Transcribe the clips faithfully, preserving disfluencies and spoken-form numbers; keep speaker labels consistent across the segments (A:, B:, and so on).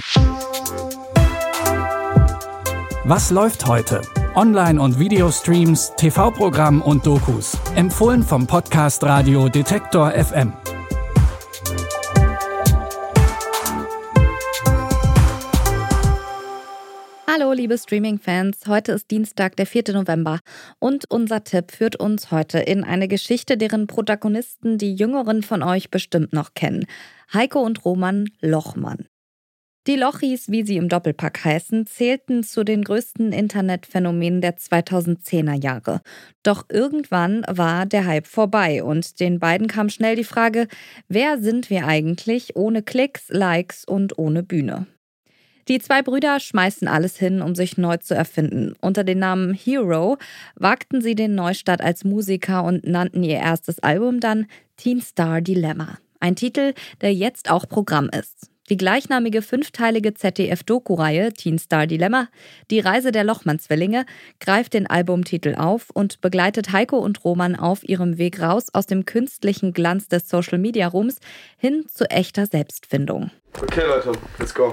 A: Was läuft heute? Online- und Videostreams, T V-Programm und Dokus. Empfohlen vom Podcast Radio Detektor F M.
B: Hallo liebe Streaming-Fans, heute ist Dienstag, der vierte November und unser Tipp führt uns heute in eine Geschichte, deren Protagonisten die Jüngeren von euch bestimmt noch kennen. Heiko und Roman Lochmann. Die Lochis, wie sie im Doppelpack heißen, zählten zu den größten Internetphänomenen der zweitausendzehner Jahre. Doch irgendwann war der Hype vorbei und den beiden kam schnell die Frage, wer sind wir eigentlich ohne Klicks, Likes und ohne Bühne? Die zwei Brüder schmeißen alles hin, um sich neu zu erfinden. Unter dem Namen Hero wagten sie den Neustart als Musiker und nannten ihr erstes Album dann Teen Star Dilemma. Ein Titel, der jetzt auch Programm ist. Die gleichnamige fünfteilige Z D F-Doku-Reihe Teen Star Dilemma, die Reise der Lochmann-Zwillinge, greift den Albumtitel auf und begleitet Heiko und Roman auf ihrem Weg raus aus dem künstlichen Glanz des Social-Media-Ruhms hin zu echter Selbstfindung.
C: Okay Leute, let's go.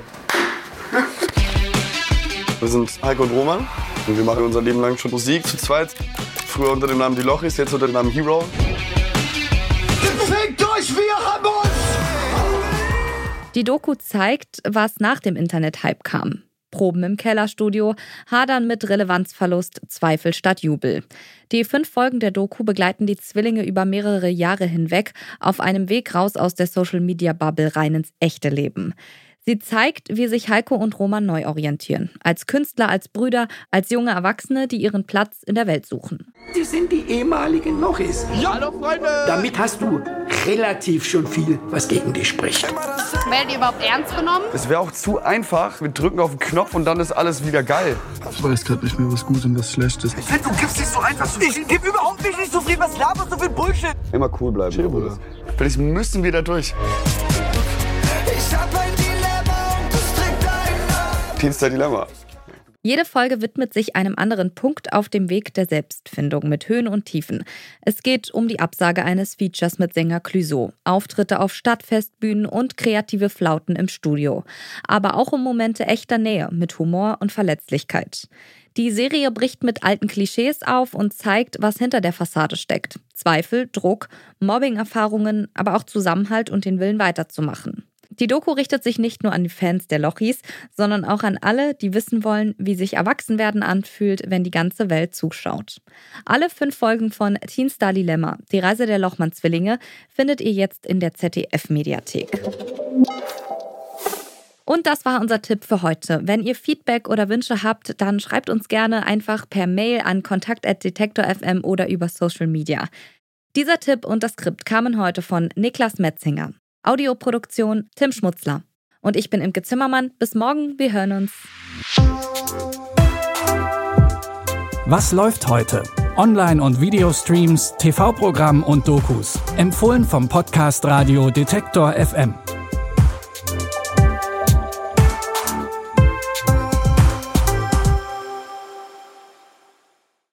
C: Wir sind Heiko und Roman und wir machen unser Leben lang schon Musik zu zweit. Früher unter dem Namen Die Lochis, jetzt unter dem Namen Hero.
D: Fickt euch, wir haben uns!
B: Die Doku zeigt, was nach dem Internet-Hype kam. Proben im Kellerstudio, Hadern mit Relevanzverlust, Zweifel statt Jubel. Die fünf Folgen der Doku begleiten die Zwillinge über mehrere Jahre hinweg auf einem Weg raus aus der Social-Media-Bubble rein ins echte Leben. Sie zeigt, wie sich Heiko und Roman neu orientieren. Als Künstler, als Brüder, als junge Erwachsene, die ihren Platz in der Welt suchen.
D: Die sind die ehemaligen Lochis.
E: Ja. Hallo Freunde!
D: Damit hast du relativ schon viel, was gegen dich spricht.
F: Werdet ihr überhaupt ernst genommen?
C: Es wäre auch zu einfach. Wir drücken auf den Knopf und dann ist alles wieder geil.
G: Ich weiß gerade nicht mehr, was gut und was schlecht ist.
E: Ich finde, du gibst nicht so einfach zu viel. Ich geb überhaupt nicht, nicht so viel. Was laberst du für Bullshit?
C: Immer cool bleiben. Chill, Bruder. Vielleicht müssen wir da durch.
E: Ich hab ein Dilemma und das trägt deinen Namen.
C: Teen Star Dilemma.
B: Jede Folge widmet sich einem anderen Punkt auf dem Weg der Selbstfindung mit Höhen und Tiefen. Es geht um die Absage eines Features mit Sänger Clouseau, Auftritte auf Stadtfestbühnen und kreative Flauten im Studio. Aber auch um Momente echter Nähe mit Humor und Verletzlichkeit. Die Serie bricht mit alten Klischees auf und zeigt, was hinter der Fassade steckt. Zweifel, Druck, Mobbing-Erfahrungen, aber auch Zusammenhalt und den Willen weiterzumachen. Die Doku richtet sich nicht nur an die Fans der Lochis, sondern auch an alle, die wissen wollen, wie sich Erwachsenwerden anfühlt, wenn die ganze Welt zuschaut. Alle fünf Folgen von Teen Star Dilemma, die Reise der Lochmann-Zwillinge, findet ihr jetzt in der Z D F-Mediathek. Und das war unser Tipp für heute. Wenn ihr Feedback oder Wünsche habt, dann schreibt uns gerne einfach per Mail an kontakt at detektor punkt f m oder über Social Media. Dieser Tipp und das Skript kamen heute von Niklas Metzinger. Audioproduktion Tim Schmutzler. Und ich bin Imke Zimmermann. Bis morgen, wir hören uns.
A: Was läuft heute? Online- und Videostreams, T V-Programm und Dokus. Empfohlen vom Podcast Radio Detektor F M.